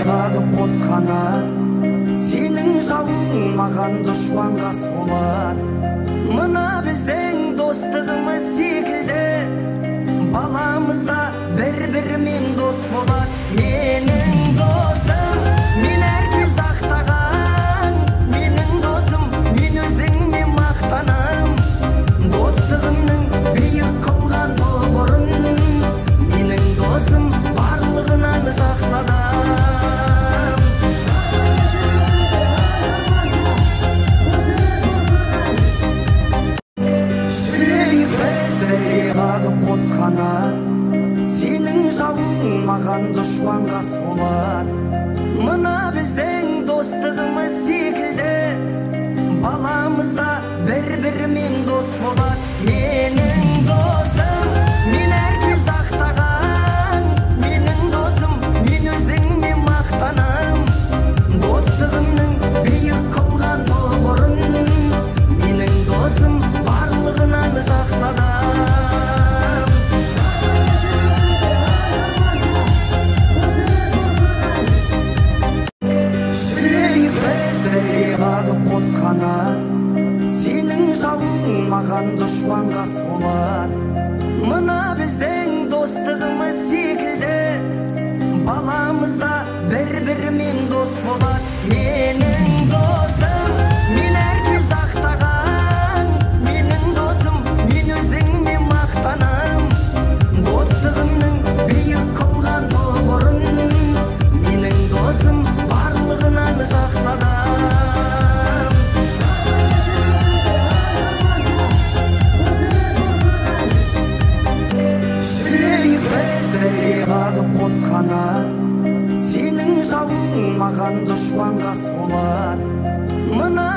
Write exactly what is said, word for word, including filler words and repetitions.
қағып қос қанат, сенің жауың маған дұшпан қас болады. Мына біздің достығымыз секілді, баламызда бір-бірімен дос болады. Менің досым, мен әрке жақтаған, менің досым, мен өзіңмен мақтанам. Достығымның биік қылған тұғырын, менің досым барлығынан жақсы адам. Жүрейік біз бірге қағып қос қанат, сенің жауың маған дұшпан қас болады. Мына біздің достығымыз секілді, баламызда бір-бірімен дос болады. Менің досым, мен әрке жақтаған, менің досым, мен өзіңмен мақтанам. Достығымның биік қылған тұғырын, менің досым барлығынан жақсы адам. Жүрейік біз бірге қағып қос қанат, сенің жауың маған дұшпан қас болады. Мына біздің достығымыз секілді, баламызда бір-бірімен дос болады. Менің досым, мен әрке жақтаған, менің досым, мен өзіңмен мақтанам. Достығымның биік қылған тұғырын, менің досым барлығынан жақсы адам. Жүрейік біз бірге қағып қос қанат, сенің жауың маған дұшпан қас болады. Мына